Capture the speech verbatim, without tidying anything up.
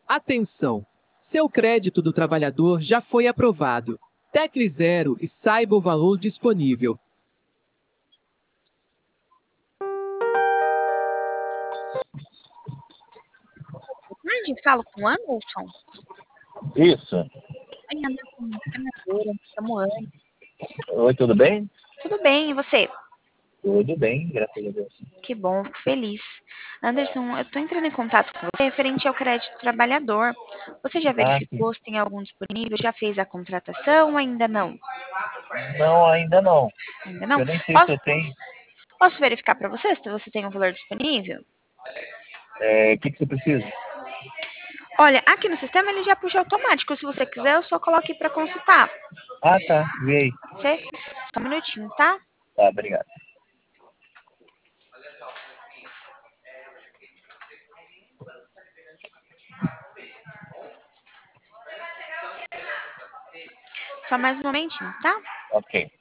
Atenção! Seu crédito do trabalhador já foi aprovado. Tecle zero e saiba o valor disponível. Tarde, falo com o Anderson. Isso. Oi, Anderson, treinadora, chamo Anne. Oi, tudo bem? Tudo bem, e você? Tudo bem, graças a Deus. Que bom, fico feliz. Anderson, eu tô entrando em contato com você referente ao crédito trabalhador. Você já Ah, sim. verificou se tem algum disponível? Já fez a contratação ou ainda não? Não, ainda não. Ainda não? Eu nem sei se Posso, eu tenho. posso verificar para você se você tem um valor disponível? É, o que, que você precisa? Olha, aqui no sistema ele já puxa automático. Se você quiser, eu só coloco aqui para consultar. Ah, tá. Vê aí. Você? Só um minutinho, tá? Tá, obrigado. Só mais um momentinho, tá? Ok.